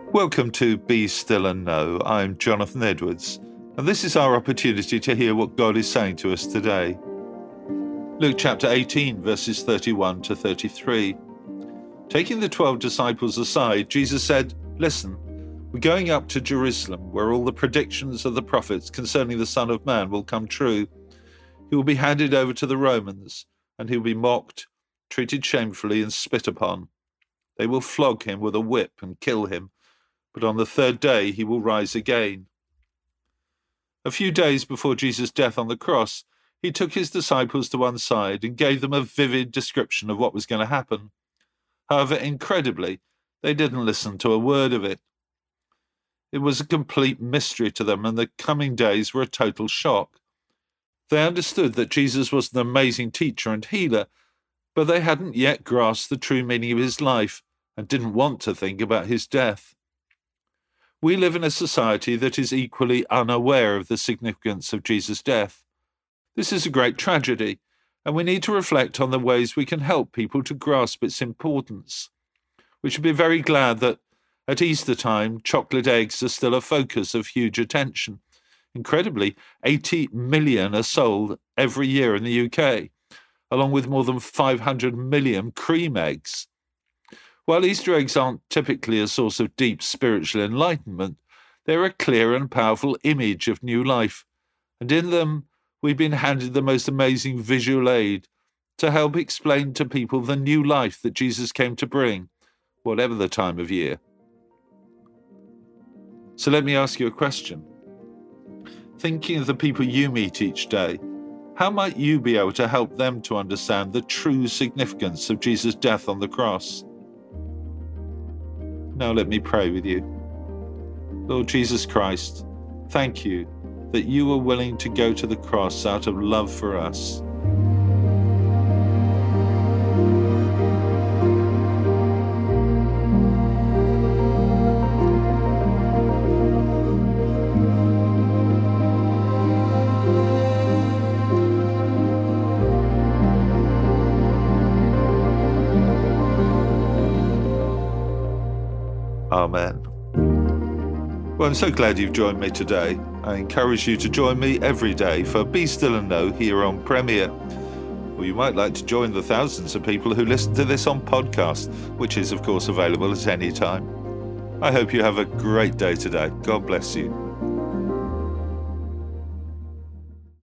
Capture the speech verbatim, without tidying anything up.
Welcome to Be Still and Know. I'm Jonathan Edwards, and this is our opportunity to hear what God is saying to us today. Luke chapter eighteen, verses thirty-one to thirty-three. Taking the twelve disciples aside, Jesus said, "Listen, we're going up to Jerusalem, where all the predictions of the prophets concerning the Son of Man will come true. He will be handed over to the Romans, and he will be mocked, treated shamefully, and spit upon. They will flog him with a whip and kill him, but on the third day he will rise again." A few days before Jesus' death on the cross, he took his disciples to one side and gave them a vivid description of what was going to happen. However, incredibly, they didn't listen to a word of it. It was a complete mystery to them, and the coming days were a total shock. They understood that Jesus was an amazing teacher and healer, but they hadn't yet grasped the true meaning of his life and didn't want to think about his death. We live in a society that is equally unaware of the significance of Jesus' death. This is a great tragedy, and we need to reflect on the ways we can help people to grasp its importance. We should be very glad that at Easter time, chocolate eggs are still a focus of huge attention. Incredibly, eighty million are sold every year in the U K, along with more than five hundred million cream eggs. While Easter eggs aren't typically a source of deep spiritual enlightenment, they're a clear and powerful image of new life, and in them we've been handed the most amazing visual aid to help explain to people the new life that Jesus came to bring, whatever the time of year. So let me ask you a question. Thinking of the people you meet each day, how might you be able to help them to understand the true significance of Jesus' death on the cross? Now let me pray with you. Lord Jesus Christ, thank you that you were willing to go to the cross out of love for us. Amen. Well, I'm so glad you've joined me today. I encourage you to join me every day for Be Still and Know here on Premier. Or you might like to join the thousands of people who listen to this on podcast, which is, of course, available at any time. I hope you have a great day today. God bless you.